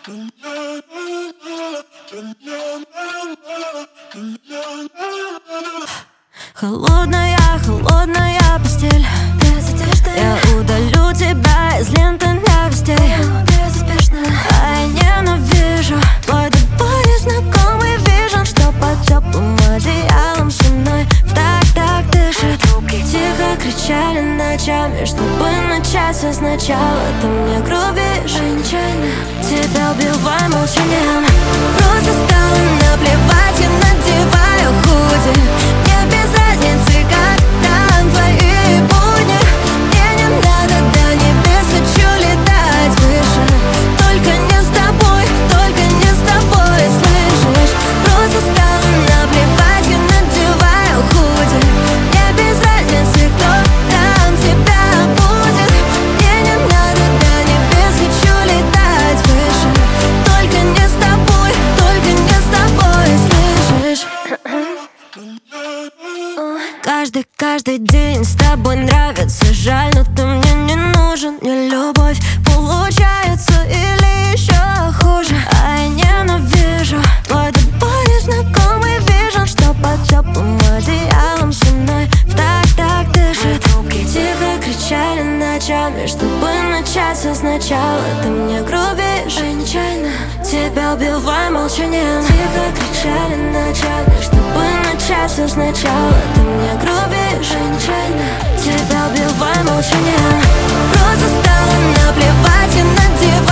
Холодная, холодная постель. Я удалю тебя из ленты новостей. А я ненавижу твой до боли знакомый вижен, что под теплым одеялом со мной в так дышит. Тихо кричали ночами, чтобы начать все сначала. Ты мне грубишь, а нечаянно тебя убиваю молчанием. Просто стало наплевать, я надеваю худи. Мне без разницы, как там твои будни. Мне не надо до небес, хочу летать выше. Только не с тобой, только не с тобой, слышишь? Просто стало наплевать, я надеваю худи. Мне без разницы, кто там тебя будет. Мне не надо до небес, хочу летать выше. Только не с тобой, только не с тобой, слышишь? Каждый день с тобой нравится, жаль, но ты мне не нужен. Не любовь получается или еще хуже. А я ненавижу твой до боли знакомый вижен, что под теплым одеялом со мной в так дышит. Тихо кричали ночами, чтобы начать все сначала. Ты мне грубишь, а нечаянно тебя убиваю молчанием. Тихо кричали ночами, чтобы начать все сначала. Ты мне грубишь, а нечаянно тебя убиваю молчанием. Просто стало наплевать, я надеваю